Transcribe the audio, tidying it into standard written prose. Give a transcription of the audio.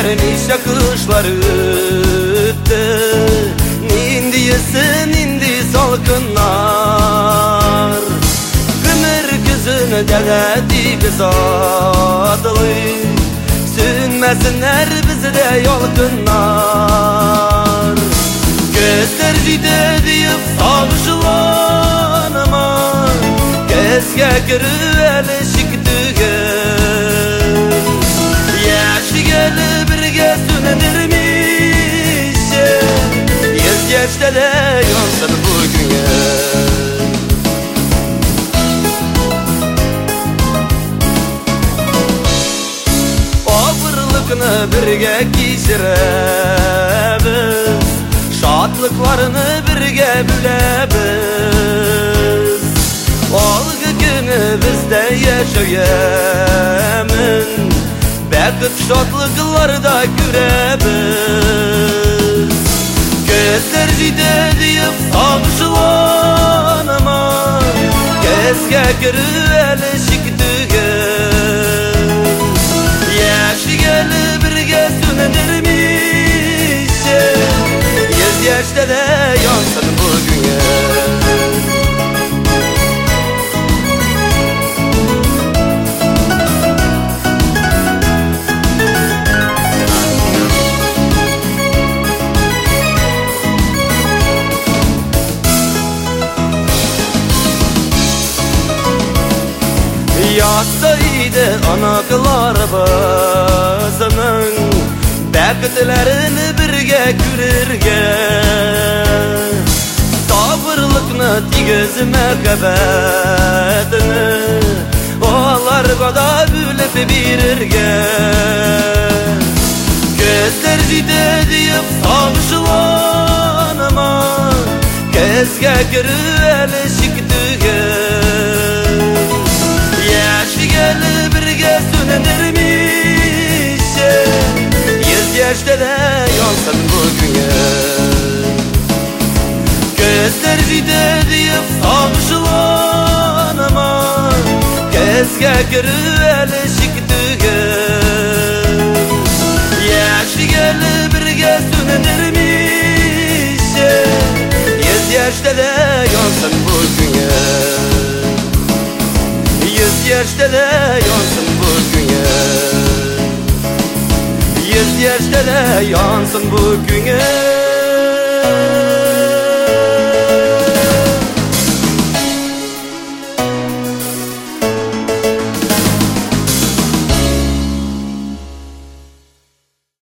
nice kışlar öttü. Nindi yesin indi salkınlar, Gümür gözünü deledi biz adlı. Sünmesinler bizde yolkınlar. Gözler jide deyip savşılanama, Gezge gürüeli şikdügün. Yaşı geli birge sünenirmiş, Yüz yaşta da yansın bugün. Ağırlıkını birge kişiremiz, Şadlıklarını birge bilebiz. Olgu günü bizde yaşayemin, Bekit şadlıklarda gürebiz. Gözler jide deyip savşılanama, Gezge gürüeli şikdügün. Yaşı geli birge sünenirmiş, Yüz yaşta da yansın bugün. Yatsaydı anaklarımızın, Bekitlerini birge gürürgen. Sabırlıkını tigiz merkebetini, Oğlarga da bülüp birirgen. Gözler jide deyip savşılanama, Gezge gürüeli şikdügün. Yaşı geli birge sünenirmiş, Yüz yaşta da yansın bugün. Gözler jide deyip savşılanama, Gezge gürüeli şikdügün. Yaşı geli birge sünenirmiş, Yüz yaşta da yansın bugün. Yüz yaşta da yansın bugün. Yüz yaşta da yansın bugün.